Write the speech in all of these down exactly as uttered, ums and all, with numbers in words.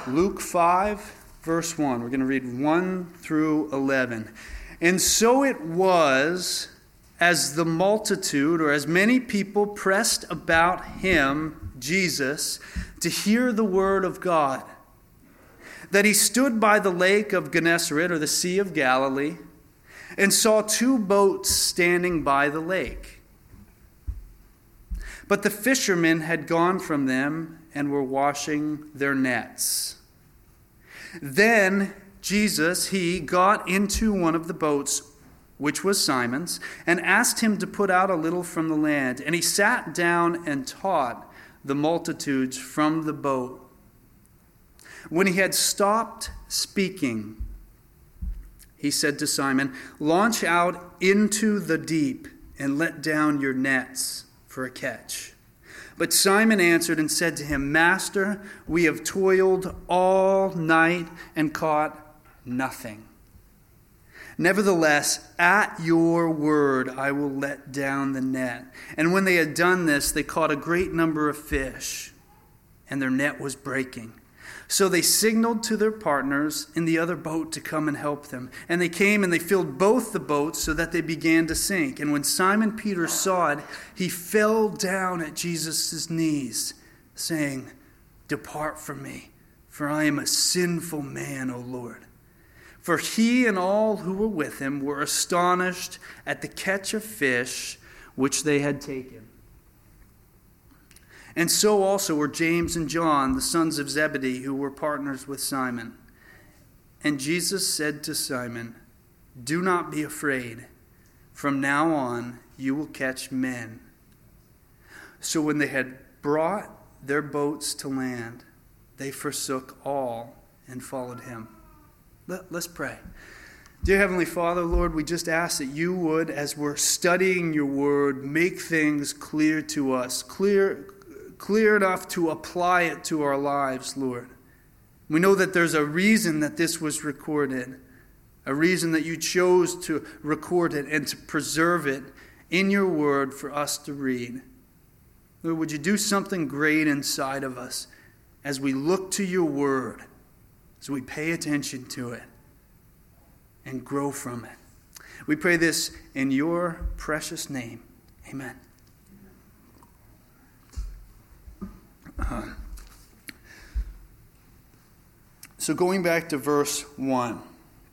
Luke five, verse one. We're going to read one through eleven. And so it was, as the multitude, or as many people pressed about him, Jesus, to hear the word of God, that he stood by the lake of Gennesaret, or the Sea of Galilee, and saw two boats standing by the lake. But the fishermen had gone from them and were washing their nets. Then Jesus, he got into one of the boats, which was Simon's, and asked him to put out a little from the land. And he sat down and taught the multitudes from the boat. When he had stopped speaking, he said to Simon, "Launch out into the deep and let down your nets for a catch." But Simon answered and said to him, "Master, we have toiled all night and caught nothing. Nevertheless, at your word, I will let down the net." And when they had done this, they caught a great number of fish, and their net was breaking. So they signaled to their partners in the other boat to come and help them. And they came and they filled both the boats so that they began to sink. And when Simon Peter saw it, he fell down at Jesus' knees, saying, "Depart from me, for I am a sinful man, O Lord." For he and all who were with him were astonished at the catch of fish which they had taken. And so also were James and John, the sons of Zebedee, who were partners with Simon. And Jesus said to Simon, "Do not be afraid. From now on you will catch men." So when they had brought their boats to land, they forsook all and followed him. Let, let's pray. Dear Heavenly Father, Lord, we just ask that you would, as we're studying your word, make things clear to us, clear clear enough to apply it to our lives, Lord. We know that there's a reason that this was recorded, a reason that you chose to record it and to preserve it in your word for us to read. Lord, would you do something great inside of us as we look to your word, as we pay attention to it and grow from it. We pray this in your precious name. Amen. Uh, so going back to verse one.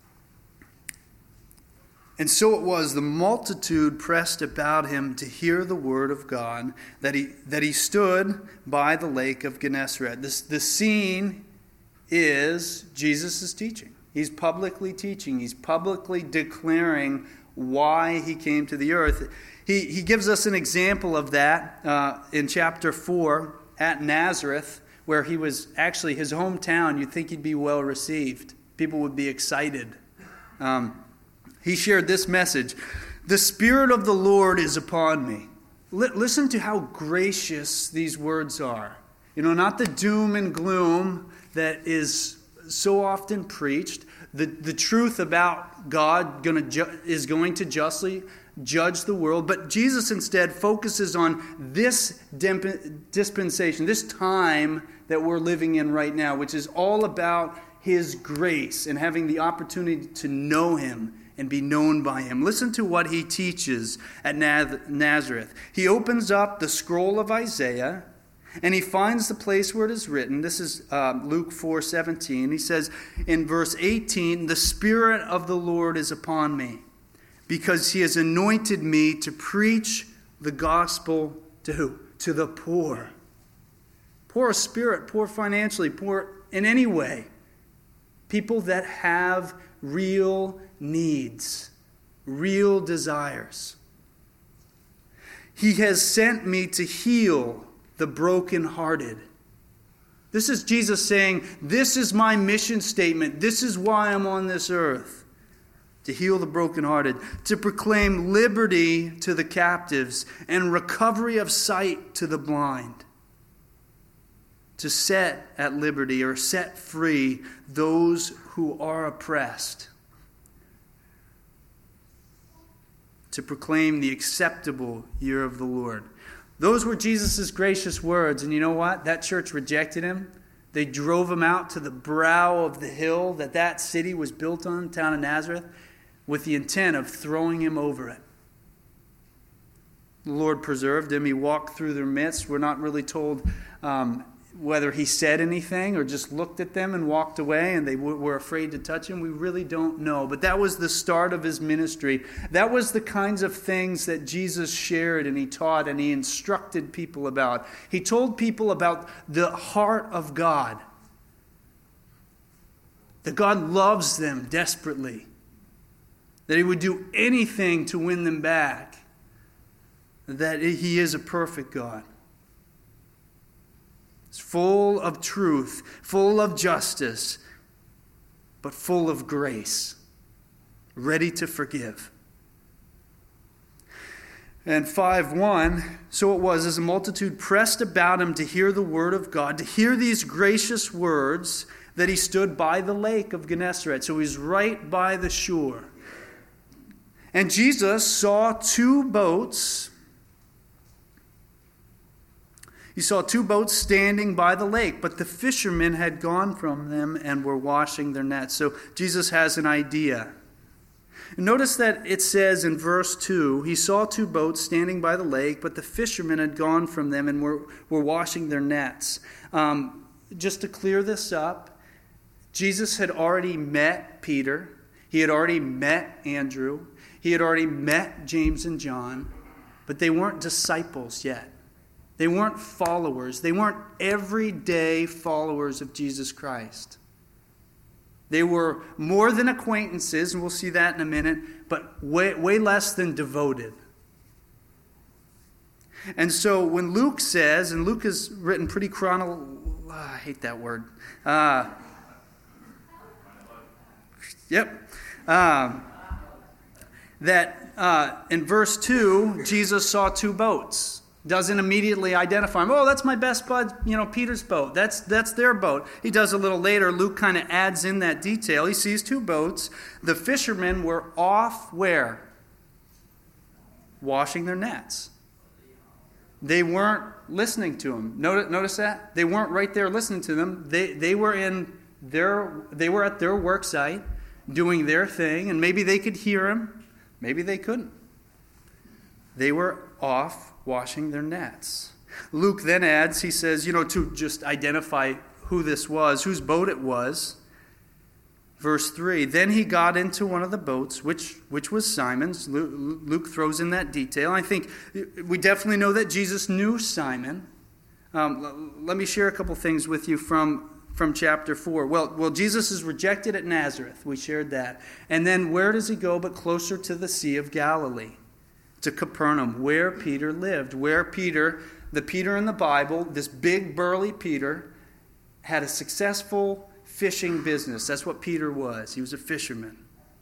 And so it was, the multitude pressed about him to hear the word of God, that he that he stood by the lake of Gennesaret. This the scene is Jesus' teaching. He's publicly teaching. He's publicly declaring why he came to the earth. He, he gives us an example of that uh, in chapter four at Nazareth, where he was actually his hometown. You'd think he'd be well received. People would be excited. Um, he shared this message: "The Spirit of the Lord is upon me." L- listen to how gracious these words are. You know, not the doom and gloom that is so often preached. The, the truth about God gonna ju- is going to justly judge the world. But Jesus instead focuses on this dimp- dispensation, this time that we're living in right now, which is all about his grace and having the opportunity to know him and be known by him. Listen to what he teaches at Nazareth. He opens up the scroll of Isaiah, and he finds the place where it is written. This is uh, Luke four seventeen. He says in verse eighteen, "The Spirit of the Lord is upon me, because he has anointed me to preach the gospel to who? To the poor." Poor of spirit, poor financially, poor in any way. People that have real needs, real desires. "He has sent me to heal the brokenhearted." This is Jesus saying, this is my mission statement. This is why I'm on this earth. To heal the brokenhearted, to proclaim liberty to the captives and recovery of sight to the blind. To set at liberty or set free those who are oppressed. To proclaim the acceptable year of the Lord. Those were Jesus' gracious words. And you know what? That church rejected him. They drove him out to the brow of the hill that that city was built on, the town of Nazareth, with the intent of throwing him over it. The Lord preserved him. He walked through their midst. We're not really told um, whether he said anything or just looked at them and walked away and they w- were afraid to touch him. We really don't know. But that was the start of his ministry. That was the kinds of things that Jesus shared and he taught and he instructed people about. He told people about the heart of God. That God loves them desperately. That he would do anything to win them back. That he is a perfect God. It's full of truth, full of justice, but full of grace, ready to forgive. And five one, so it was as a multitude pressed about him to hear the word of God, to hear these gracious words, that he stood by the lake of Gennesaret. So he's right by the shore. And Jesus saw two boats. He saw two boats standing by the lake, but the fishermen had gone from them and were washing their nets. So Jesus has an idea. Notice that it says in verse two, he saw two boats standing by the lake, but the fishermen had gone from them and were, were washing their nets. Um, just to clear this up, Jesus had already met Peter. He had already met Andrew. He had already met James and John, but they weren't disciples yet. They weren't followers. They weren't everyday followers of Jesus Christ. They were more than acquaintances, and we'll see that in a minute, but way, way less than devoted. And so when Luke says, and Luke is written pretty chrono... Oh, I hate that word. Uh, yep. Um, that uh, in verse two, Jesus saw two boats. Doesn't immediately identify him. Oh, that's my best bud, you know, Peter's boat. That's that's their boat. He does a little later. Luke kind of adds in that detail. He sees two boats. The fishermen were off where? Washing their nets. They weren't listening to him. Notice, notice that? They weren't right there listening to them. They they were in their they were at their work site doing their thing, and maybe they could hear him. Maybe they couldn't. They were off washing their nets. Luke then adds, he says, you know, to just identify who this was, whose boat it was. Verse three, then he got into one of the boats, which which was Simon's. Luke, Luke throws in that detail. I think we definitely know that Jesus knew Simon. Um, let me share a couple things with you from, from chapter four. Well, well, Jesus is rejected at Nazareth. We shared that. And then where does he go but closer to the Sea of Galilee? To Capernaum, where Peter lived, where Peter, the Peter in the Bible, this big burly Peter, had a successful fishing business. That's what Peter was. He was a fisherman.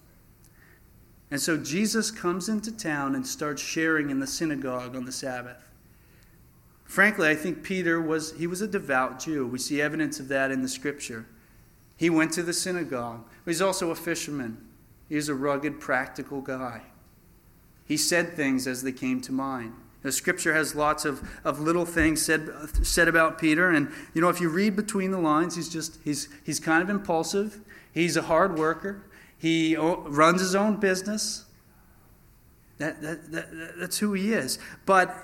And so Jesus comes into town and starts sharing in the synagogue on the Sabbath. Frankly, I think Peter was, he was a devout Jew. We see evidence of that in the scripture. He went to the synagogue. But he's also a fisherman. He was a rugged, practical guy. He said things as they came to mind. The scripture has lots of, of little things said said about Peter. And, you know, if you read between the lines, he's just, he's he's kind of impulsive. He's a hard worker. He runs his own business. That, that, that That's who he is. But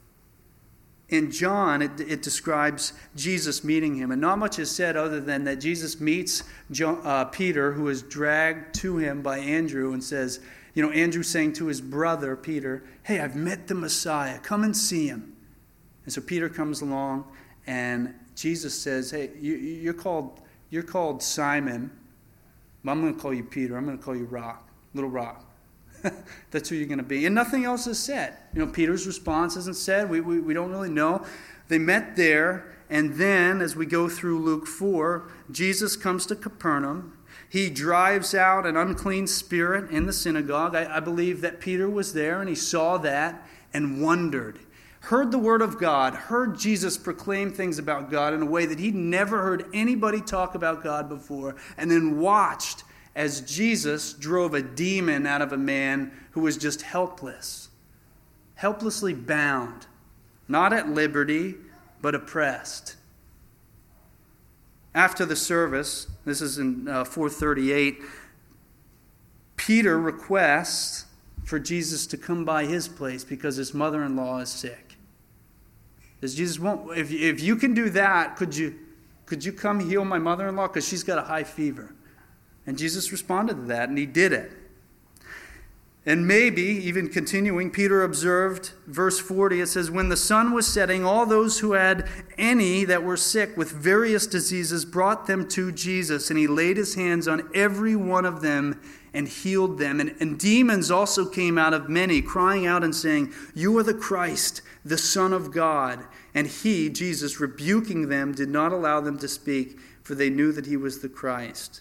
in John, it, it describes Jesus meeting him. And not much is said other than that Jesus meets John, uh, Peter, who is dragged to him by Andrew, and says, you know, Andrew saying to his brother, Peter, hey, I've met the Messiah. Come and see him. And so Peter comes along, and Jesus says, hey, you, you're called you're called Simon. I'm going to call you Peter. I'm going to call you Rock, Little Rock. That's who you're going to be. And nothing else is said. You know, Peter's response isn't said. We, we, we don't really know. They met there, and then as we go through Luke four, Jesus comes to Capernaum. He drives out an unclean spirit in the synagogue. I, I believe that Peter was there and he saw that and wondered. Heard the word of God, heard Jesus proclaim things about God in a way that he'd never heard anybody talk about God before, and then watched as Jesus drove a demon out of a man who was just helpless, helplessly bound, not at liberty, but oppressed. after the service, this is in uh, four thirty-eight, Peter requests for Jesus to come by his place because his mother-in-law is sick. Says, Jesus, won't, if, if you can do that, could you, could you come heal my mother-in-law? Because she's got a high fever. And Jesus responded to that, and he did it. And maybe, even continuing, Peter observed, verse forty, it says, when the sun was setting, all those who had any that were sick with various diseases brought them to Jesus, and he laid his hands on every one of them and healed them. And, and demons also came out of many, crying out and saying, you are the Christ, the Son of God. And he, Jesus, rebuking them, did not allow them to speak, for they knew that he was the Christ.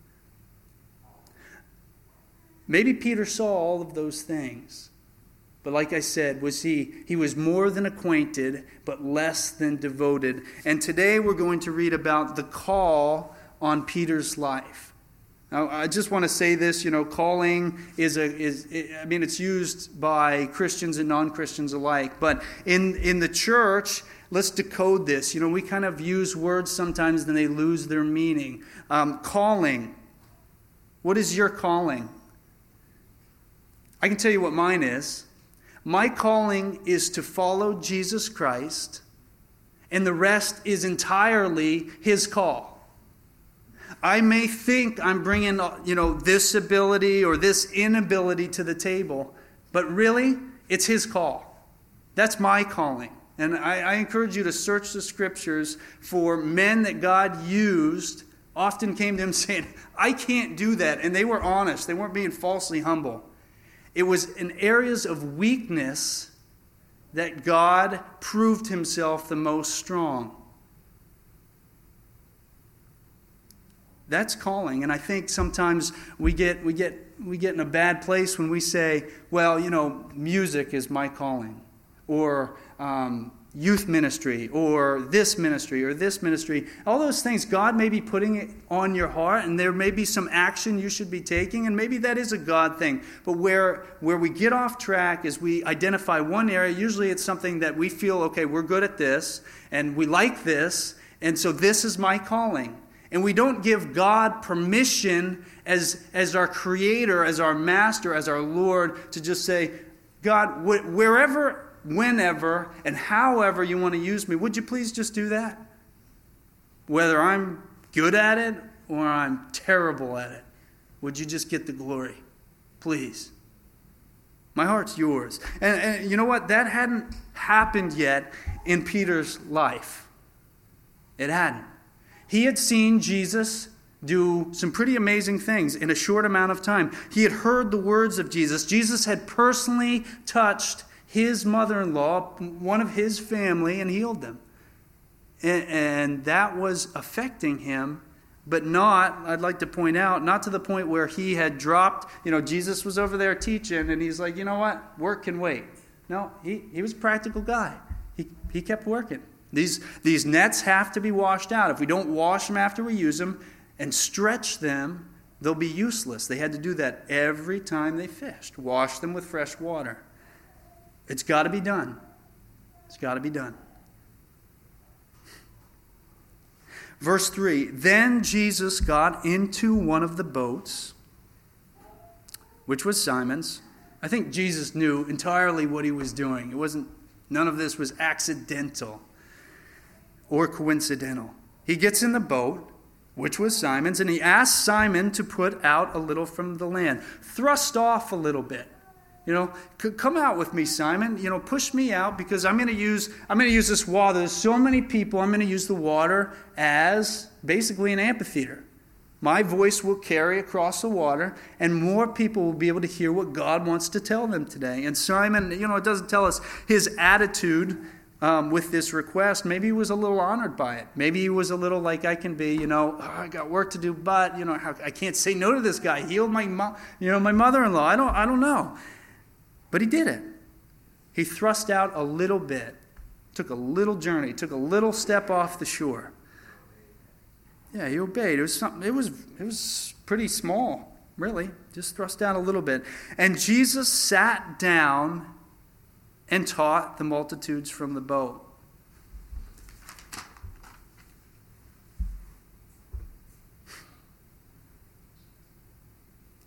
Maybe Peter saw all of those things. But like I said, was he, he was more than acquainted, but less than devoted. And today we're going to read about the call on Peter's life. Now, I just want to say this, you know, calling is a, is, I mean, it's used by Christians and non-Christians alike. But in, in the church, let's decode this. You know, we kind of use words sometimes and they lose their meaning. Um, calling. What is your calling? I can tell you what mine is. My calling is to follow Jesus Christ, and the rest is entirely his call. I may think I'm bringing, you know, this ability or this inability to the table, but really, it's his call. That's my calling. And I, I encourage you to search the scriptures for men that God used, often came to him saying, I can't do that. And they were honest. They weren't being falsely humble. It was in areas of weakness that God proved himself the most strong. That's calling. And I think sometimes we get we get we get in a bad place when we say, well, you know, music is my calling, or um, youth ministry, or this ministry, or this ministry. All those things, God may be putting it on your heart, and there may be some action you should be taking, and maybe that is a God thing. But where, where we get off track is we identify one area. Usually it's something that we feel, okay, we're good at this, and we like this, and so this is my calling. And we don't give God permission as, as our creator, as our master, as our Lord, to just say, God, wh- wherever, whenever, and however you want to use me, would you please just do that? Whether I'm good at it or I'm terrible at it, would you just get the glory? Please. My heart's yours. And, and you know what? That hadn't happened yet in Peter's life. It hadn't. He had seen Jesus do some pretty amazing things in a short amount of time. He had heard the words of Jesus. Jesus had personally touched his mother-in-law, one of his family, and healed them. And, and that was affecting him, but not, I'd like to point out, not to the point where he had dropped, you know, Jesus was over there teaching, and he's like, you know what, work can wait. No, he, he was a practical guy. He, he kept working. These, these nets have to be washed out. If we don't wash them after we use them and stretch them, they'll be useless. They had to do that every time they fished. Wash them with fresh water. It's got to be done. It's got to be done. Verse three, then Jesus got into one of the boats, which was Simon's. I think Jesus knew entirely what he was doing. It wasn't, none of this was accidental or coincidental. He gets in the boat, which was Simon's, and he asks Simon to put out a little from the land. Thrust off a little bit. You know, come out with me, Simon. You know, push me out because I'm going to use I'm going to use this water. There's so many people. I'm going to use the water as basically an amphitheater. My voice will carry across the water, and more people will be able to hear what God wants to tell them today. And Simon, you know, it doesn't tell us his attitude um, with this request. Maybe he was a little honored by it. Maybe he was a little like I can be. You know, oh, I got work to do, but you know, I can't say no to this guy. He healed my, mo- you know, my mother-in-law. I don't, I don't know. But he did it. He thrust out a little bit, took a little journey, took a little step off the shore. Yeah, he obeyed. It was something. It was it was pretty small, really. Just thrust out a little bit. And Jesus sat down and taught the multitudes from the boat.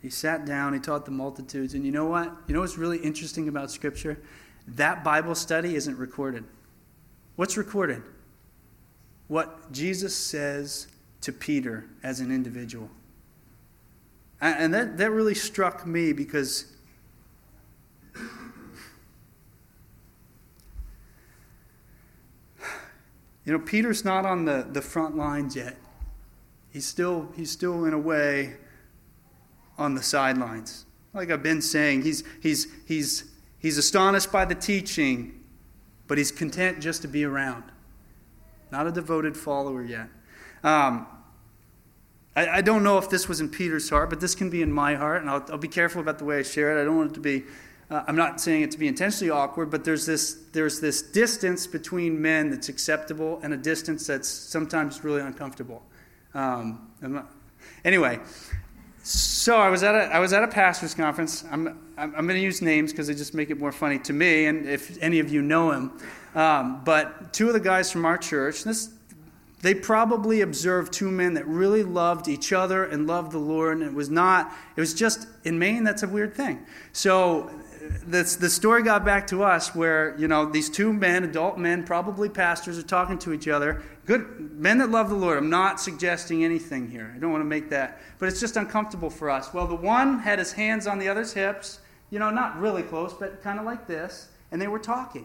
He sat down, he taught the multitudes. And you know what? You know what's really interesting about Scripture? That Bible study isn't recorded. What's recorded? What Jesus says to Peter as an individual. And that, that really struck me because you know, Peter's not on the, the front lines yet. He's still, he's still in a way on the sidelines. Like I've been saying, he's, he's, he's, he's astonished by the teaching, but he's content just to be around. Not a devoted follower yet. Um, I, I don't know if this was in Peter's heart, but this can be in my heart, and I'll, I'll be careful about the way I share it. I don't want it to be... Uh, I'm not saying it to be intentionally awkward, but there's this there's this distance between men that's acceptable and a distance that's sometimes really uncomfortable. Um, I'm not, anyway, so I was at a I was at a pastor's conference. I'm I'm, I'm going to use names because they just make it more funny to me, and if any of you know him. Um, but two of the guys from our church, this they probably observed two men that really loved each other and loved the Lord, and it was not. It was just in Maine. That's a weird thing. So. This, the story got back to us where, you know, these two men, adult men, probably pastors, are talking to each other. Good men that love the Lord. I'm not suggesting anything here. I don't want to make that. But it's just uncomfortable for us. Well, the one had his hands on the other's hips, you know, not really close, but kind of like this. And they were talking.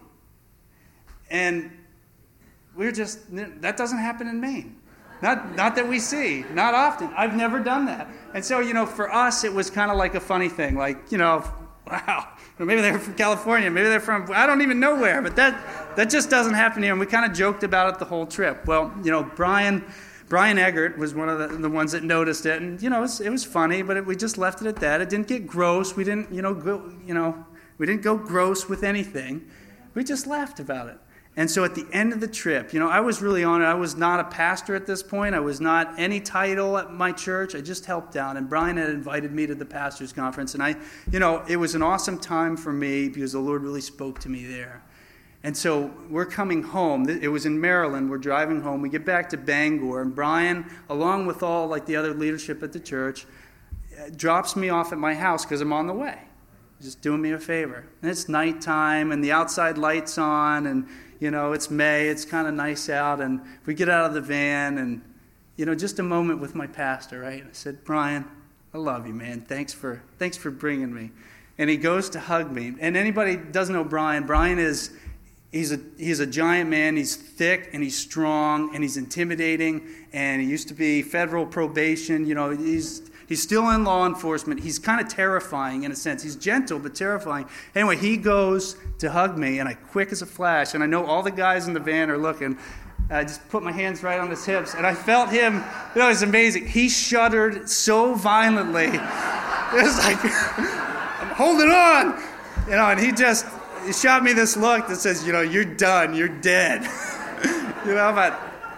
And we we're just, that doesn't happen in Maine. Not, not that we see. Not often. I've never done that. And so, you know, for us, it was kind of like a funny thing. Like, you know, wow. Or maybe they're from California. Maybe they're from, I don't even know where. But that that just doesn't happen here. And we kind of joked about it the whole trip. Well, you know, Brian Brian Eggert was one of the, the ones that noticed it. And, you know, it was, it was funny, but it, we just left it at that. It didn't get gross. We didn't, you know, go, you know, we didn't go gross with anything. We just laughed about it. And so at the end of the trip, you know, I was really honored. I was not a pastor at this point. I was not any title at my church. I just helped out. And Brian had invited me to the pastor's conference. And I, you know, it was an awesome time for me because the Lord really spoke to me there. And so we're coming home. It was in Maryland. We're driving home. We get back to Bangor. And Brian, along with all like the other leadership at the church, drops me off at my house because I'm on the way. Just doing me a favor. And it's nighttime and the outside light's on and, you know, it's May, it's kind of nice out, and we get out of the van, and, you know, just a moment with my pastor, right? I said, Brian, I love you, man. Thanks for thanks for bringing me. And he goes to hug me. And anybody doesn't know Brian, Brian is, he's a he's a giant man. He's thick, and he's strong, and he's intimidating, and he used to be federal probation. You know, he's... He's still in law enforcement. He's kind of terrifying in a sense. He's gentle, but terrifying. Anyway, he goes to hug me, and I, quick as a flash, and I know all the guys in the van are looking. I just put my hands right on his hips, and I felt him. You know, it was amazing. He shuddered so violently. It was like, I'm holding on. You know, and he just he shot me this look that says, you know, you're done. You're dead. You know, but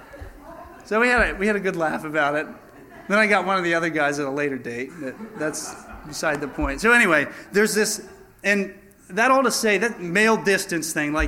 so we had a, we had a good laugh about it. Then I got one of the other guys at a later date. That, that's beside the point. So anyway, there's this, and that all to say, that male distance thing, like,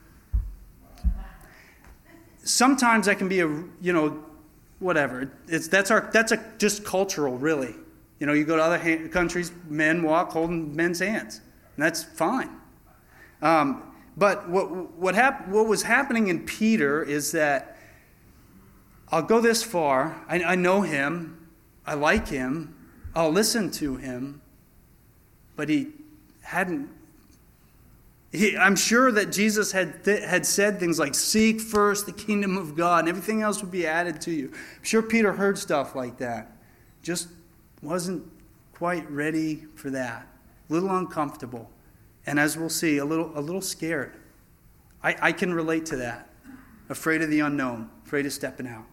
sometimes that can be a, you know, whatever. It's that's our that's a just cultural, really. You know, you go to other ha- countries, men walk holding men's hands, and that's fine. Um, but what what hap- what was happening in Peter is that. I'll go this far. I, I know him. I like him. I'll listen to him. But he hadn't. He, I'm sure that Jesus had th- had said things like, seek first the kingdom of God, and everything else would be added to you. I'm sure Peter heard stuff like that. Just wasn't quite ready for that. A little uncomfortable. And as we'll see, a little, a little scared. I, I can relate to that. Afraid of the unknown. Afraid of stepping out.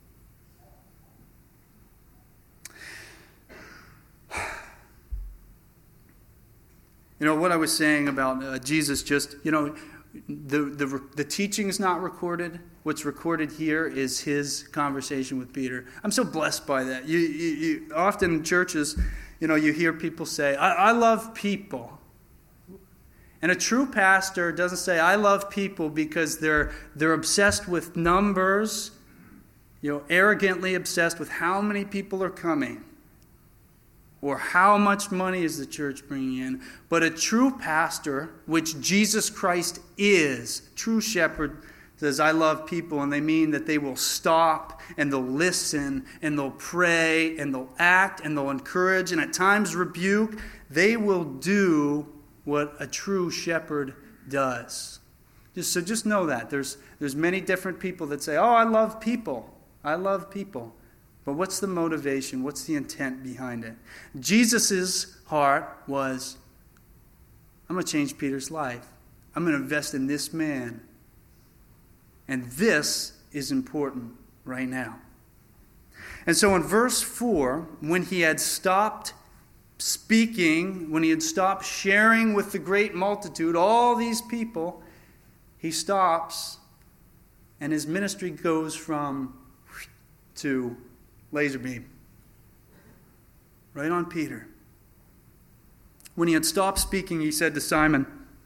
You know, what I was saying about uh, Jesus just, you know, the, the the teaching is not recorded. What's recorded here is his conversation with Peter. I'm so blessed by that. You, you, you often in churches, you know, you hear people say, I, I love people. And a true pastor doesn't say, I love people because they're they're obsessed with numbers, you know, arrogantly obsessed with how many people are coming. or how much money is the church bringing in, but a true pastor, which Jesus Christ is, true shepherd, says, I love people, and they mean that they will stop, and they'll listen, and they'll pray, and they'll act, and they'll encourage, and at times rebuke. They will do what a true shepherd does. Just, so just know that. There's, there's many different people that say, oh, I love people. I love people. But what's the motivation? What's the intent behind it? Jesus' heart was, I'm going to change Peter's life. I'm going to invest in this man. And this is important right now. And so in verse four, when he had stopped speaking, when he had stopped sharing with the great multitude, all these people, he stops, and his ministry goes from to laser beam. Right on Peter. When he had stopped speaking, he said to Simon,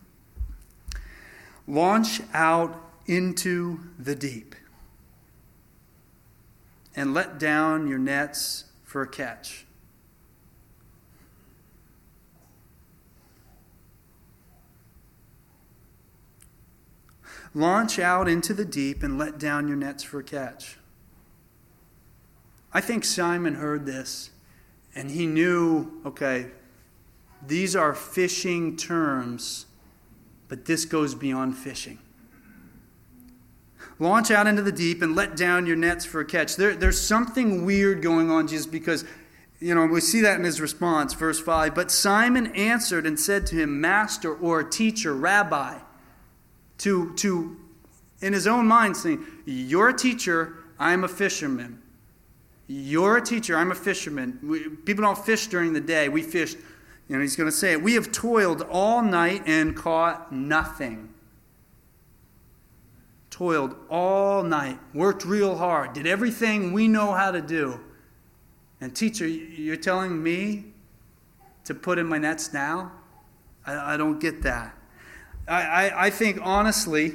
launch out into the deep and let down your nets for a catch. Launch out into the deep and let down your nets for a catch. I think Simon heard this and he knew, okay, these are fishing terms, but this goes beyond fishing. Launch out into the deep and let down your nets for a catch. There, there's something weird going on, Jesus, because, you know, we see that in his response, verse five. But Simon answered and said to him, Master or teacher, Rabbi, to, to in his own mind saying, you're a teacher, I'm a fisherman. You're a teacher, I'm a fisherman. We, people don't fish during the day. We fish, you know, he's going to say it. We have toiled all night and caught nothing. Toiled all night, worked real hard, did everything we know how to do. And teacher, you're telling me to put in my nets now? I, I don't get that. I, I, I think honestly,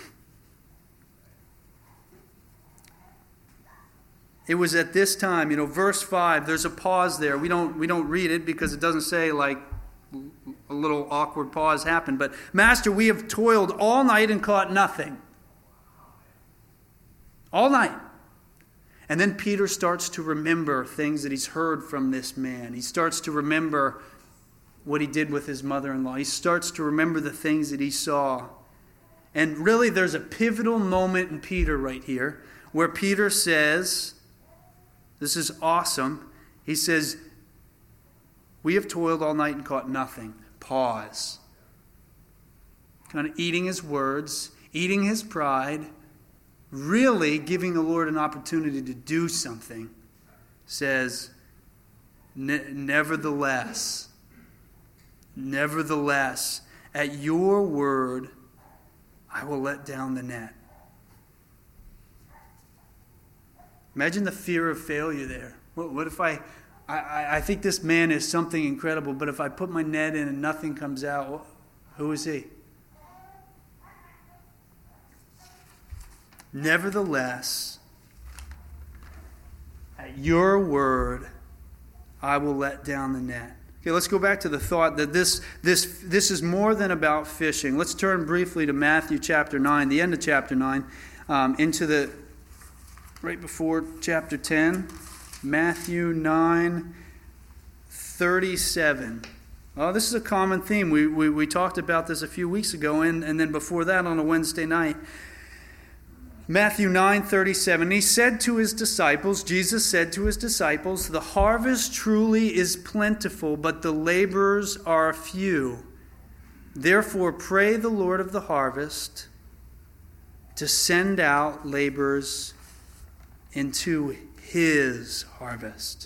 it was at this time, you know, verse five, there's a pause there. We don't we don't read it because it doesn't say like a little awkward pause happened. But Master, we have toiled all night and caught nothing. All night. And then Peter starts to remember things that he's heard from this man. He starts to remember what he did with his mother-in-law. He starts to remember the things that he saw. And really there's a pivotal moment in Peter right here where Peter says, this is awesome. He says, we have toiled all night and caught nothing. Pause. Kind of eating his words, eating his pride, really giving the Lord an opportunity to do something, says, nevertheless, nevertheless, at your word, I will let down the net. Imagine the fear of failure there. What, what if I, I, I think this man is something incredible, but if I put my net in and nothing comes out, who is he? Nevertheless, at your word, I will let down the net. Okay, let's go back to the thought that this, this, this is more than about fishing. Let's turn briefly to Matthew chapter nine, the end of chapter nine, um, into the, right before chapter ten, Matthew nine, thirty-seven. Oh, this is a common theme. We, we, we talked about this a few weeks ago, and, and then before that on a Wednesday night. Matthew nine thirty-seven, he said to his disciples, Jesus said to his disciples, the harvest truly is plentiful, but the laborers are few. Therefore pray the Lord of the harvest to send out laborers into his harvest.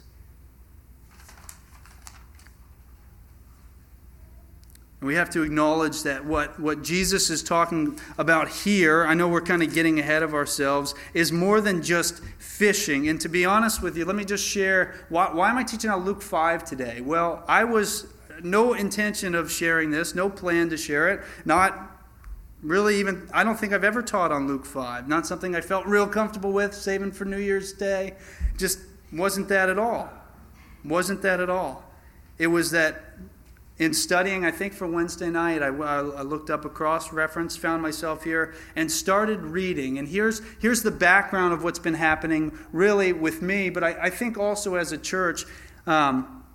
We have to acknowledge that what, what Jesus is talking about here, I know we're kind of getting ahead of ourselves, is more than just fishing. And to be honest with you, let me just share, why, why am I teaching out Luke five today? Well, I was no intention of sharing this, no plan to share it, not really even, I don't think I've ever taught on Luke five, not something I felt real comfortable with, saving for New Year's Day, just wasn't that at all. Wasn't that at all. it was that in studying, I think for Wednesday night, I, I looked up a cross-reference, found myself here, and started reading. And here's here's the background of what's been happening really with me, but I, I think also as a church. Um,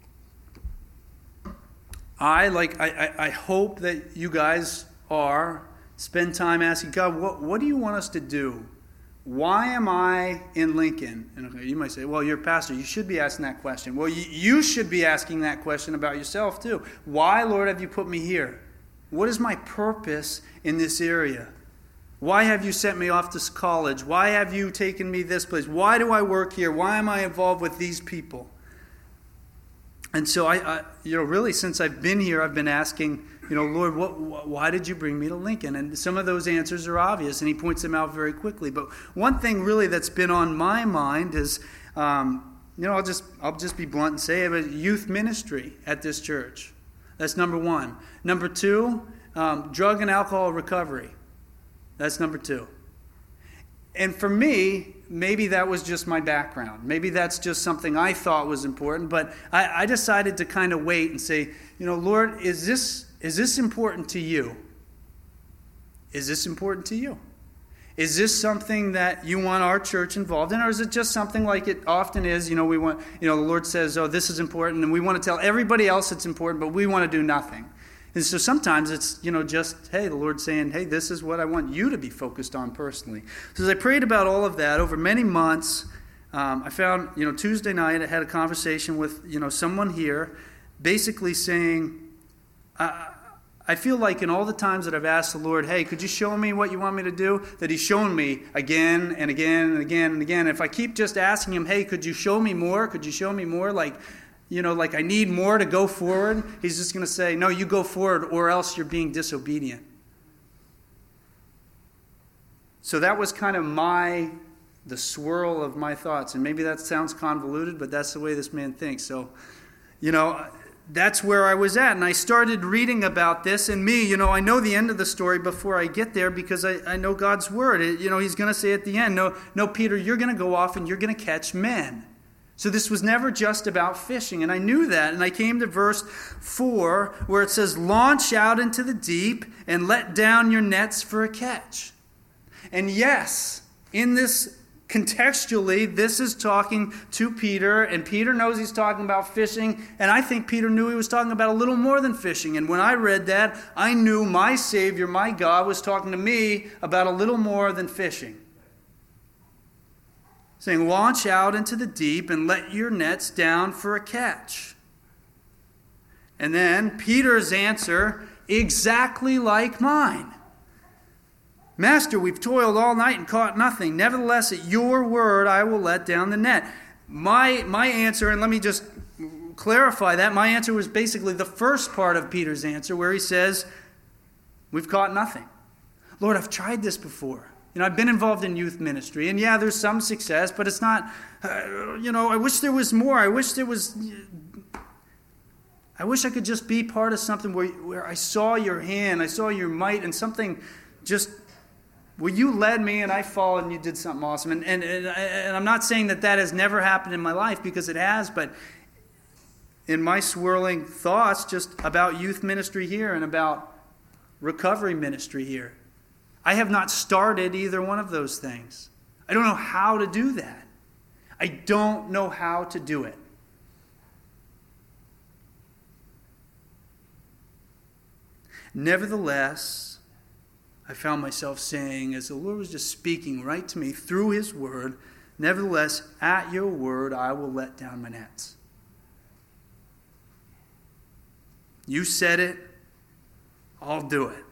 I like I, I, I hope that you guys are spend time asking God, what what do you want us to do? Why am I in Lincoln? And okay, you might say, well, you're a pastor. You should be asking that question. Well, you, you should be asking that question about yourself too. Why, Lord, have you put me here? What is my purpose in this area? Why have you sent me off to college? Why have you taken me this place? Why do I work here? Why am I involved with these people? And so I, I you know, really since I've been here, I've been asking, you know, Lord, what, why did you bring me to Lincoln? And some of those answers are obvious, and he points them out very quickly. But one thing really that's been on my mind is, um, you know, I'll just I'll just be blunt and say it, but youth ministry at this church. That's number one. Number two, um, drug and alcohol recovery. That's number two. And for me, maybe that was just my background. Maybe that's just something I thought was important. But I, I decided to kind of wait and say, you know, Lord, is this is this important to you? Is this important to you? Is this something that you want our church involved in? Or is it just something like it often is? You know, we want, you know, the Lord says, oh, this is important. And we want to tell everybody else it's important, but we want to do nothing. And so sometimes it's, you know, just, hey, the Lord's saying, hey, this is what I want you to be focused on personally. So as I prayed about all of that over many months, um, I found, you know, Tuesday night I had a conversation with, you know, someone here basically saying, I, I feel like in all the times that I've asked the Lord, hey, could you show me what you want me to do? That he's shown me again and again and again and again. If I keep just asking him, hey, could you show me more? Could you show me more? Like, you know, like I need more to go forward. He's just going to say, no, you go forward or else you're being disobedient. So that was kind of my, the swirl of my thoughts. And maybe that sounds convoluted, but that's the way this man thinks. So, you know, that's where I was at. And I started reading about this. And me, you know, I know the end of the story before I get there because I, I know God's word. It, you know, he's going to say at the end, no, no, Peter, you're going to go off and you're going to catch men. So this was never just about fishing, and I knew that. And I came to verse four where it says, launch out into the deep and let down your nets for a catch. And yes, in this, contextually, this is talking to Peter, and Peter knows he's talking about fishing, and I think Peter knew he was talking about a little more than fishing. And when I read that, I knew my Savior, my God, was talking to me about a little more than fishing. Saying, launch out into the deep and let your nets down for a catch. And then Peter's answer, exactly like mine. Master, we've toiled all night and caught nothing. Nevertheless, at your word, I will let down the net. My, my answer, and let me just clarify that, my answer was basically the first part of Peter's answer where he says, we've caught nothing. Lord, I've tried this before. You know, I've been involved in youth ministry, and yeah, there's some success, but it's not, uh, you know, I wish there was more. I wish there was, I wish I could just be part of something where, where I saw your hand, I saw your might, and something just, where you led me and I followed and you did something awesome. And, and, and, and I'm not saying that that has never happened in my life, because it has, but in my swirling thoughts just about youth ministry here and about recovery ministry here, I have not started either one of those things. I don't know how to do that. I don't know how to do it. Nevertheless, I found myself saying, as the Lord was just speaking right to me through his word, nevertheless, at your word, I will let down my nets. You said it, I'll do it.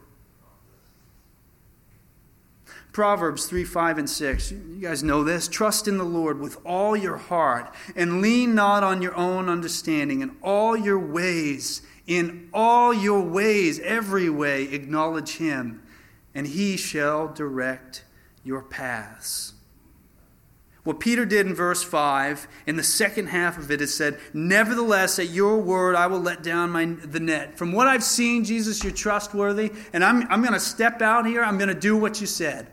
Proverbs three, five, and six. You guys know this. Trust in the Lord with all your heart and lean not on your own understanding. In all your ways, in all your ways, every way, acknowledge him, and he shall direct your paths. What Peter did in verse five, in the second half of it, is said, nevertheless, at your word, I will let down my, the net. From what I've seen, Jesus, you're trustworthy, and I'm, I'm going to step out here. I'm going to do what you said.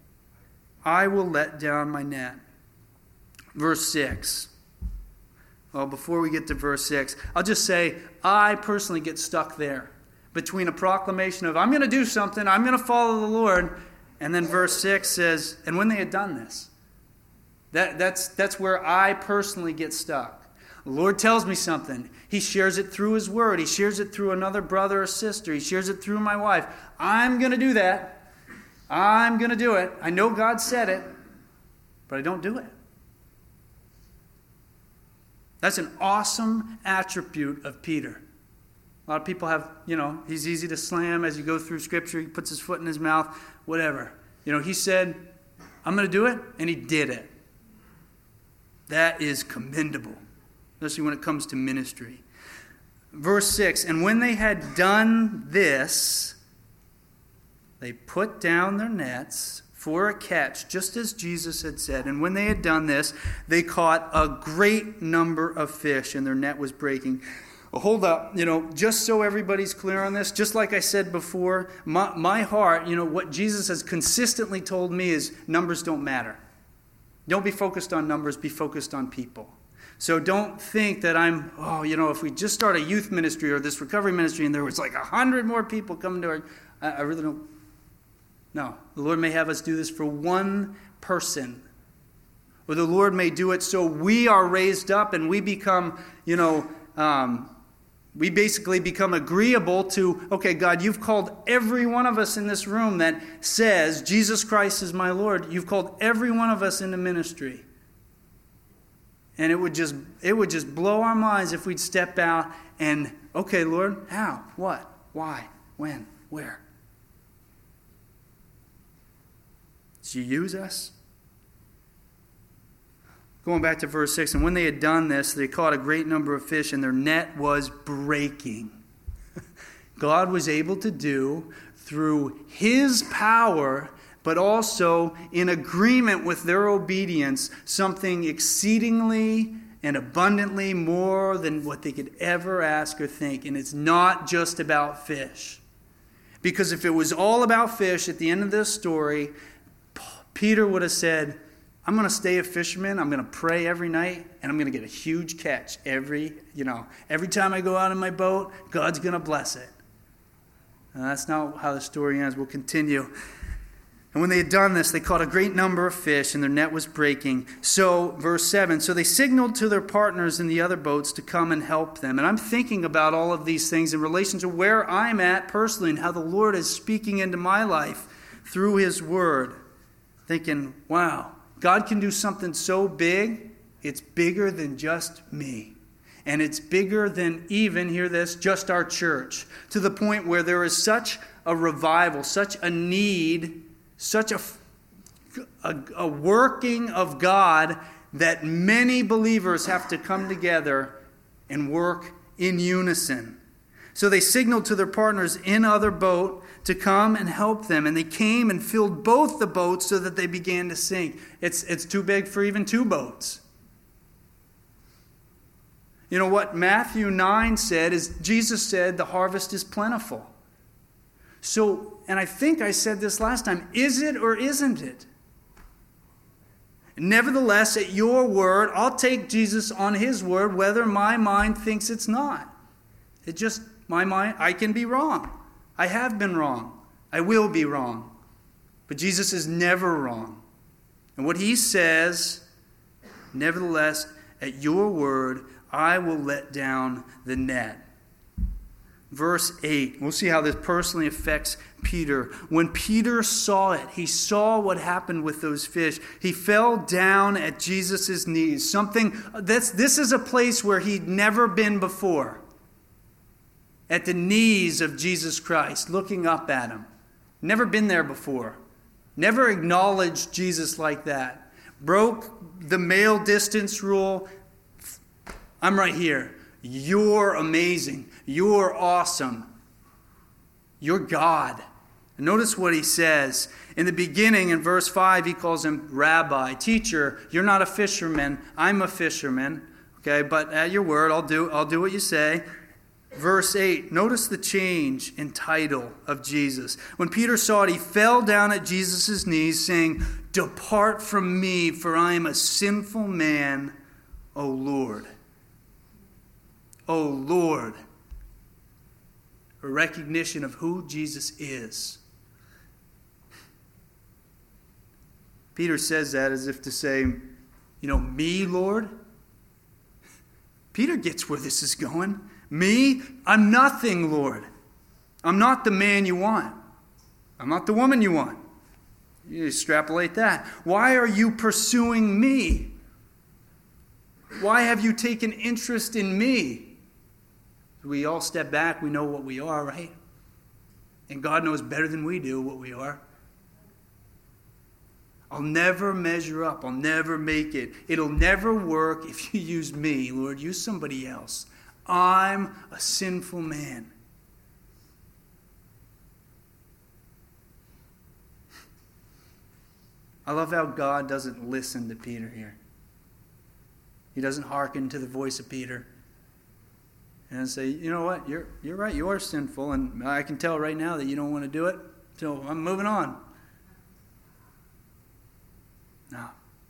I will let down my net. Verse six. Well, before we get to verse six, I'll just say I personally get stuck there between a proclamation of I'm going to do something, I'm going to follow the Lord, and then verse six says, and when they had done this. That, that's, that's where I personally get stuck. The Lord tells me something. He shares it through His Word. He shares it through another brother or sister. He shares it through my wife. I'm going to do that. I'm going to do it. I know God said it, but I don't do it. That's an awesome attribute of Peter. A lot of people have, you know, he's easy to slam as you go through Scripture. He puts his foot in his mouth, whatever. You know, he said, I'm going to do it, and he did it. That is commendable, especially when it comes to ministry. Verse six, and when they had done this, they put down their nets for a catch, just as Jesus had said. And when they had done this, they caught a great number of fish, and their net was breaking. Well, hold up, you know, just so everybody's clear on this, just like I said before, my, my heart, you know, what Jesus has consistently told me is numbers don't matter. Don't be focused on numbers, be focused on people. So don't think that I'm, oh, you know, if we just start a youth ministry or this recovery ministry and there was like a hundred more people coming to our, I, I really don't. No, the Lord may have us do this for one person. Or the Lord may do it so we are raised up and we become, you know, um, we basically become agreeable to, okay, God, you've called every one of us in this room that says, Jesus Christ is my Lord. You've called every one of us into ministry. And it would just it would just blow our minds if we'd step out and, okay, Lord, how? What? Why? When? Where? Did you use us? Going back to verse six, and when they had done this, they caught a great number of fish, and their net was breaking. God was able to do through His power, but also in agreement with their obedience, something exceedingly and abundantly more than what they could ever ask or think. And it's not just about fish. Because if it was all about fish at the end of this story, Peter would have said, I'm going to stay a fisherman. I'm going to pray every night, and I'm going to get a huge catch every, you know, every time I go out in my boat. God's going to bless it. And that's not how the story ends. We'll continue. And when they had done this, they caught a great number of fish, and their net was breaking. So, verse seven, so they signaled to their partners in the other boats to come and help them. And I'm thinking about all of these things in relation to where I'm at personally and how the Lord is speaking into my life through His Word. Thinking, wow, God can do something so big, it's bigger than just me. And it's bigger than even, hear this, just our church. To the point where there is such a revival, such a need, such a, a, a working of God that many believers have to come together and work in unison. So they signaled to their partners in other boat to come and help them. And they came and filled both the boats so that they began to sink. It's, it's too big for even two boats. You know what Matthew nine said is, Jesus said the harvest is plentiful. So, and I think I said this last time, is it or isn't it? Nevertheless, at your word, I'll take Jesus on His word, whether my mind thinks it's not. It just, my mind, I can be wrong. I have been wrong. I will be wrong. But Jesus is never wrong. And what He says, nevertheless, at your word, I will let down the net. Verse eight, we'll see how this personally affects Peter. When Peter saw it, he saw what happened with those fish. He fell down at Jesus' knees. Something that's this is a place where he'd never been before. At the knees of Jesus Christ, looking up at Him. Never been there before. Never acknowledged Jesus like that. Broke the male distance rule. I'm right here. You're amazing. You're awesome. You're God. And notice what he says. In the beginning, in verse five, he calls him Rabbi, teacher. You're not a fisherman. I'm a fisherman. Okay, but at your word, I'll do, I'll do what you say. Verse eight, notice the change in title of Jesus. When Peter saw it, he fell down at Jesus' knees, saying, "Depart from me, for I am a sinful man, O Lord." "Oh Lord." A recognition of who Jesus is. Peter says that as if to say, you know, "Me, Lord?" Peter gets where this is going. Me? I'm nothing, Lord. I'm not the man you want. I'm not the woman you want. You extrapolate that. Why are you pursuing me? Why have you taken interest in me? We all step back. We know what we are, right? And God knows better than we do what we are. I'll never measure up. I'll never make it. It'll never work if you use me, Lord. Use somebody else. I'm a sinful man. I love how God doesn't listen to Peter here. He doesn't hearken to the voice of Peter and say, "You know what? You're you're right. You are sinful, and I can tell right now that you don't want to do it. So I'm moving on." No.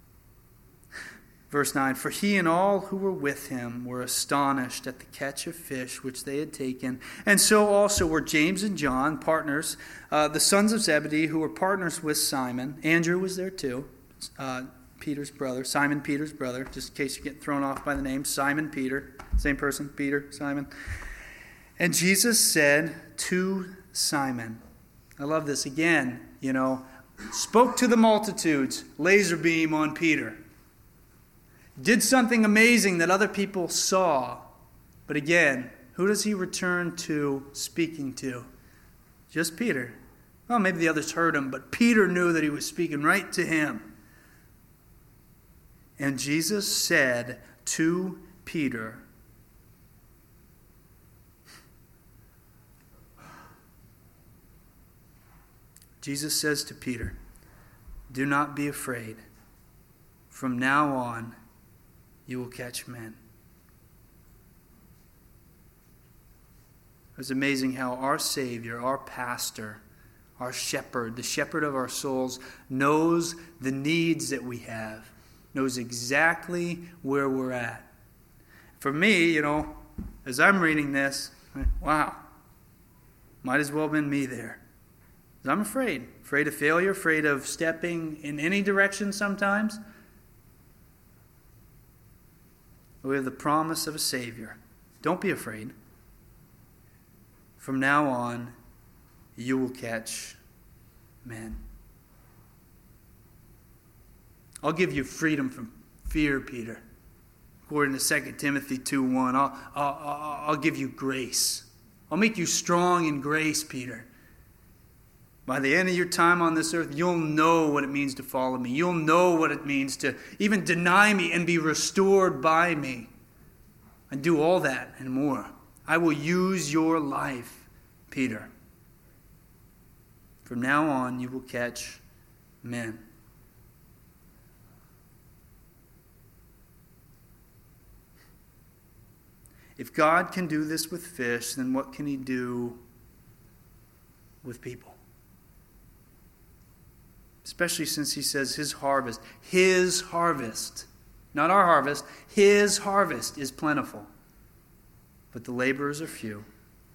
Verse nine, "For he and all who were with him were astonished at the catch of fish which they had taken. And so also were James and John, partners, uh, the sons of Zebedee, who were partners with Simon." Andrew was there too, uh, Peter's brother, Simon Peter's brother, just in case you get thrown off by the name. Simon Peter, same person, Peter, Simon. "And Jesus said to Simon," I love this again, you know, spoke to the multitudes, laser beam on Peter. Did something amazing that other people saw. But again, who does he return to speaking to? Just Peter. Well, maybe the others heard him, but Peter knew that he was speaking right to him. "And Jesus said to Peter," Jesus says to Peter, "Do not be afraid. From now on, you will catch men." It's amazing how our Savior, our pastor, our shepherd, the shepherd of our souls, knows the needs that we have, knows exactly where we're at. For me, you know, as I'm reading this, wow, might as well have been me there. I'm afraid. Afraid of failure, afraid of stepping in any direction sometimes. We have the promise of a Savior. Don't be afraid. From now on, you will catch men. I'll give you freedom from fear, Peter. According to Second Timothy two one, I'll, I'll, I'll give you grace. I'll make you strong in grace, Peter. By the end of your time on this earth, you'll know what it means to follow me. You'll know what it means to even deny me and be restored by me. And do all that and more. I will use your life, Peter. From now on, you will catch men. If God can do this with fish, then what can he do with people? Especially since he says his harvest, his harvest, not our harvest, his harvest is plentiful, but the laborers are few.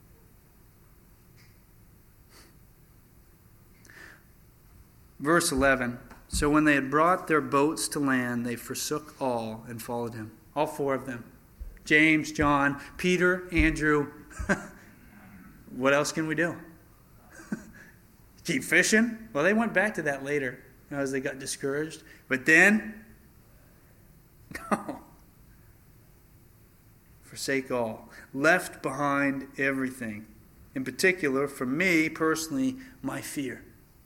Verse eleven, "So when they had brought their boats to land, they forsook all and followed him." All four of them. James, John, Peter, Andrew. What else can we do? Keep fishing? Well, they went back to that later, you know, as they got discouraged. But then, no. Forsake all. Left behind everything. In particular, for me personally, my fear.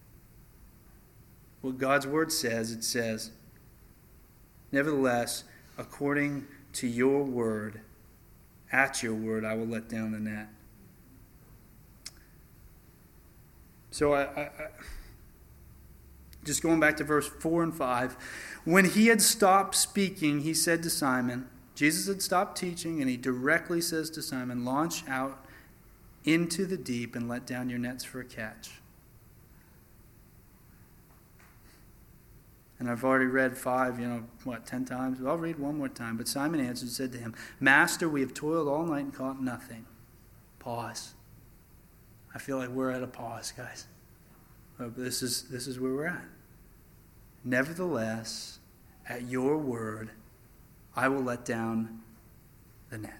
What God's word says, it says, "Nevertheless, according to your word, at your word, I will let down the net." So I, I, I, just going back to verse four and five. "When he had stopped speaking, he said to Simon," Jesus had stopped teaching, and he directly says to Simon, "Launch out into the deep and let down your nets for a catch." And I've already read five, you know, what, ten times? I'll read one more time. But Simon answered and said to him, Master, we have toiled all night and caught nothing. Pause. I feel like we're at a pause, guys. But this is, this is where we're at. Nevertheless, at your word, I will let down the net.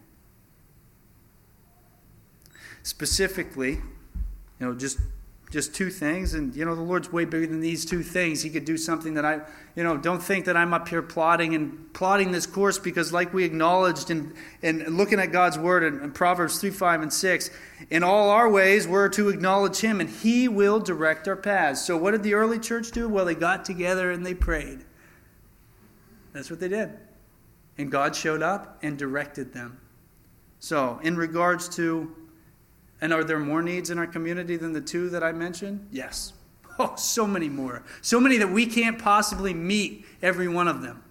Specifically, you know, just just two things, and you know, the Lord's way bigger than these two things. He could do something that I, you know, don't think that I'm up here plotting and plotting this course, because like we acknowledged in, in looking at God's word in, in Proverbs three, five, and six, in all our ways we're to acknowledge Him, and He will direct our paths. So what did the early church do? Well, they got together and they prayed. That's what they did. And God showed up and directed them. So, in regards to, and are there more needs in our community than the two that I mentioned? Yes. Oh, so many more. So many that we can't possibly meet every one of them.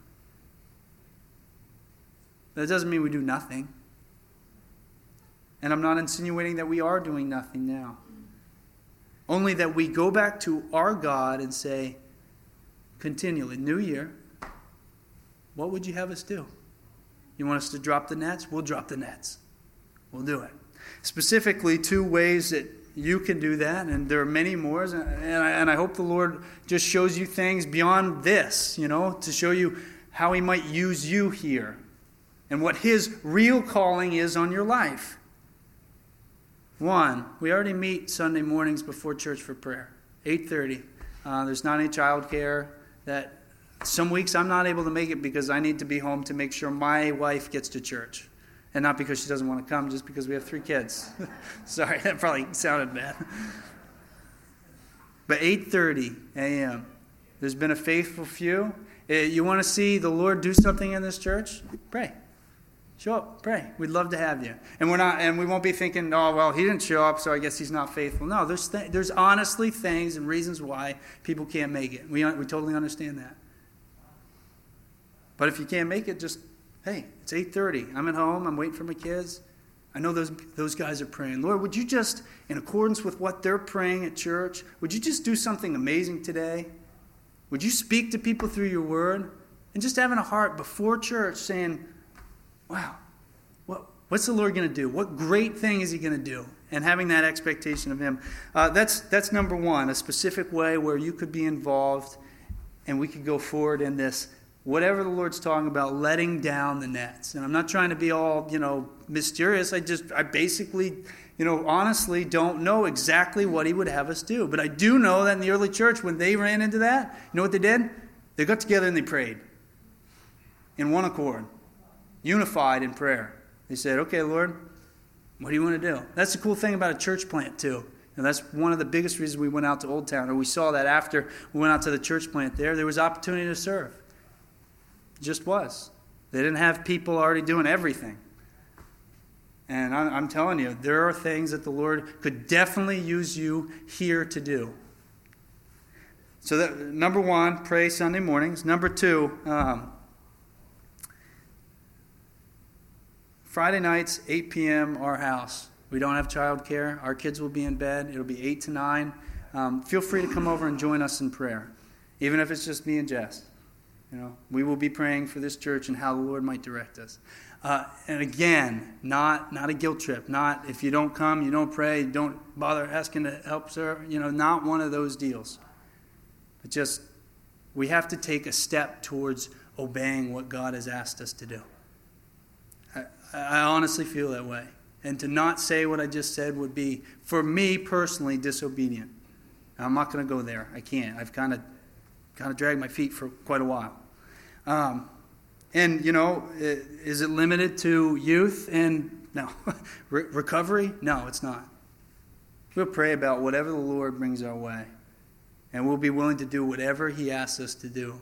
That doesn't mean we do nothing. And I'm not insinuating that we are doing nothing now. Only that we go back to our God and say, continually, New Year, what would you have us do? You want us to drop the nets? We'll drop the nets. We'll do it. Specifically, two ways that you can do that, and there are many more, and I, and I hope the Lord just shows you things beyond this, you know, to show you how He might use you here and what His real calling is on your life. One, we already meet Sunday mornings before church for prayer, eight thirty. Uh, there's not any childcare. That some weeks I'm not able to make it because I need to be home to make sure my wife gets to church. And not because she doesn't want to come, just because we have three kids. Sorry, that probably sounded bad. But eight thirty a.m., there's been a faithful few. You want to see the Lord do something in this church? Pray. Show up, pray. We'd love to have you. And we're not, and we won't be thinking, oh, well, he didn't show up, so I guess he's not faithful. No, there's th- there's honestly things and reasons why people can't make it. We we totally understand that. But if you can't make it, just hey, it's eight thirty. I'm at home. I'm waiting for my kids. I know those those guys are praying. Lord, would you just, in accordance with what they're praying at church, would you just do something amazing today? Would you speak to people through your word? And just having a heart before church saying, wow, what, what's the Lord going to do? What great thing is He going to do? And having that expectation of Him. Uh, that's, that's number one, a specific way where you could be involved and we could go forward in this. Whatever the Lord's talking about, letting down the nets. And I'm not trying to be all, you know, mysterious. I just, I basically, you know, honestly don't know exactly what He would have us do. But I do know that in the early church, when they ran into that, you know what they did? They got together and they prayed. In one accord. Unified in prayer. They said, okay, Lord, what do you want to do? That's the cool thing about a church plant, too. And that's one of the biggest reasons we went out to Old Town. Or we saw that after we went out to the church plant there. There was opportunity to serve. Just was. They didn't have people already doing everything. And I'm, I'm telling you, there are things that the Lord could definitely use you here to do. So that, number one, pray Sunday mornings. Number two, um, Friday nights, eight p.m., our house. We don't have childcare. Our kids will be in bed. It'll be eight to nine. Um, feel free to come over and join us in prayer, even if it's just me and Jess. You know, we will be praying for this church and how the Lord might direct us. Uh, and again, not not a guilt trip. Not if you don't come, you don't pray, you don't bother asking to help serve. You know, not one of those deals. But just, we have to take a step towards obeying what God has asked us to do. I, I honestly feel that way. And to not say what I just said would be, for me personally, disobedient. I'm not going to go there. I can't. I've kind of kind of dragged my feet for quite a while. Um, and, you know, is it limited to youth and, no, Re- recovery? No, it's not. We'll pray about whatever the Lord brings our way. And we'll be willing to do whatever He asks us to do.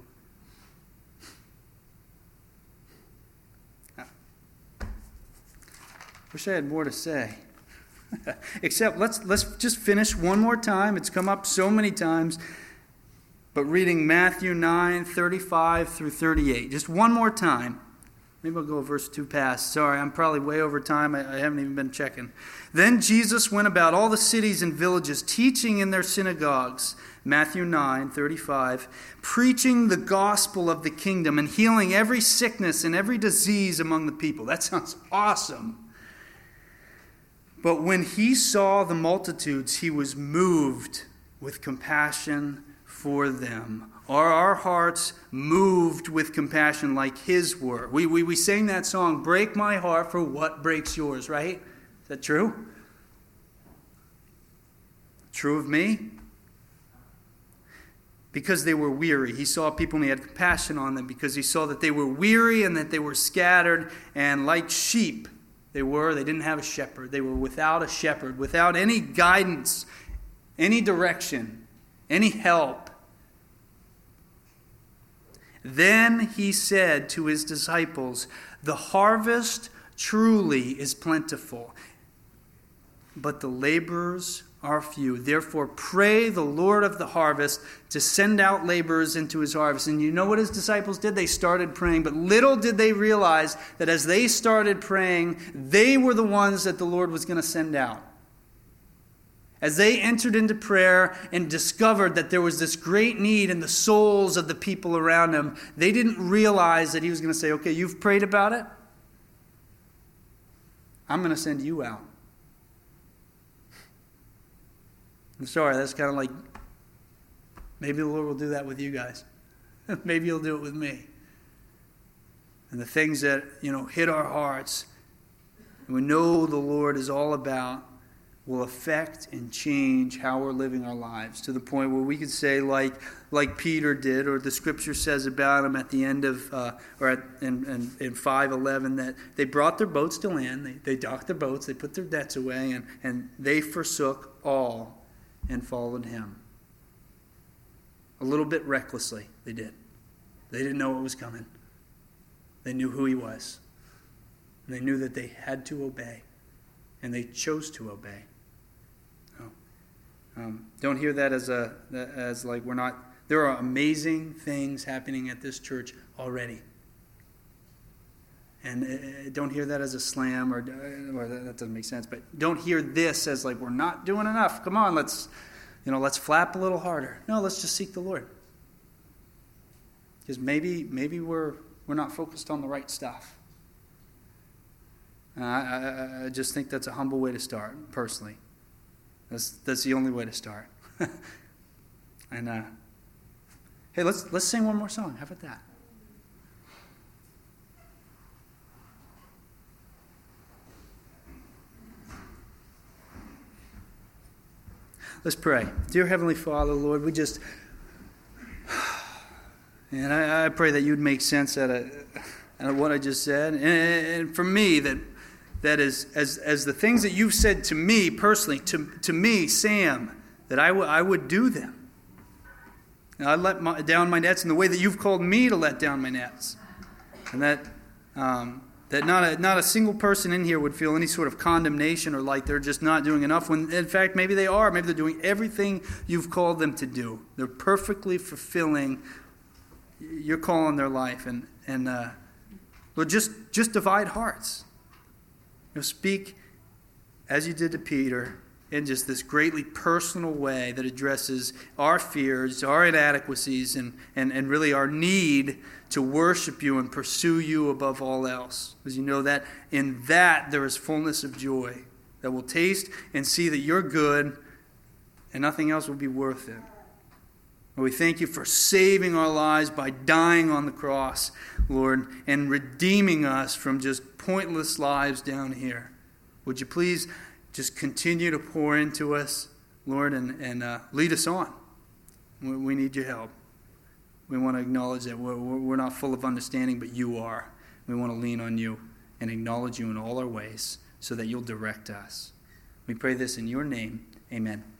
Wish I had more to say. Except let's let's just finish one more time. It's come up so many times. But reading Matthew nine, thirty-five through thirty-eight. Just one more time. Maybe I'll go verse two past. Sorry, I'm probably way over time. I, I haven't even been checking. Then Jesus went about all the cities and villages, teaching in their synagogues, Matthew nine thirty-five, preaching the gospel of the kingdom and healing every sickness and every disease among the people. That sounds awesome. But when he saw the multitudes, he was moved with compassion for them. Are our hearts moved with compassion like his were? We, we, we sang that song, "Break my heart for what breaks yours," right? Is that true? True of me? Because they were weary. He saw people and he had compassion on them because he saw that they were weary and that they were scattered, and like sheep they were. They didn't have a shepherd. They were without a shepherd, without any guidance, any direction, any help. Then he said to his disciples, "The harvest truly is plentiful, but the laborers are few. Therefore pray the Lord of the harvest to send out laborers into his harvest." And you know what his disciples did? They started praying. But little did they realize that as they started praying, they were the ones that the Lord was going to send out. As they entered into prayer and discovered that there was this great need in the souls of the people around them, they didn't realize that he was going to say, "Okay, you've prayed about it. I'm going to send you out." I'm sorry, that's kind of like, maybe the Lord will do that with you guys. Maybe he'll do it with me. And the things that, you know, hit our hearts, and we know the Lord is all about, will affect and change how we're living our lives, to the point where we could say, like like Peter did, or the scripture says about him at the end of, uh, or at, in, in, in five eleven, that they brought their boats to land, they, they docked their boats, they put their debts away, and, and they forsook all and followed him. A little bit recklessly, they did. They didn't know what was coming. They knew who he was. And they knew that they had to obey, and they chose to obey. Um, don't hear that as a as like we're not. There are amazing things happening at this church already, and uh, don't hear that as a slam, or, or that doesn't make sense. But don't hear this as like we're not doing enough. Come on, let's you know let's flap a little harder. No, let's just seek the Lord, because maybe maybe we're we're not focused on the right stuff. And I, I I just think that's a humble way to start, personally. That's that's the only way to start. and uh, hey, let's let's sing one more song. How about that? Let's pray. Dear Heavenly Father, Lord, we just and I, I pray that you'd make sense out of, out of what I just said, and, and for me that. That is, as as the things that you've said to me personally, to to me, Sam, that I, w- I would do them. And I'd let my, down my nets in the way that you've called me to let down my nets. And that um, that not a, not a single person in here would feel any sort of condemnation or like they're just not doing enough, when in fact maybe they are. Maybe they're doing everything you've called them to do. They're perfectly fulfilling your call on their life. And, and uh, Lord, just, just divide hearts. You know, speak as you did to Peter in just this greatly personal way that addresses our fears, our inadequacies, and, and, and really our need to worship you and pursue you above all else. Because you know that in that there is fullness of joy, that will taste and see that you're good and nothing else will be worth it. And we thank you for saving our lives by dying on the cross, Lord, and redeeming us from just pointless lives down here. Would you please just continue to pour into us, Lord, and, and uh, lead us on. We, we need your help. We want to acknowledge that we're, we're not full of understanding, but you are. We want to lean on you and acknowledge you in all our ways so that you'll direct us. We pray this in your name. Amen.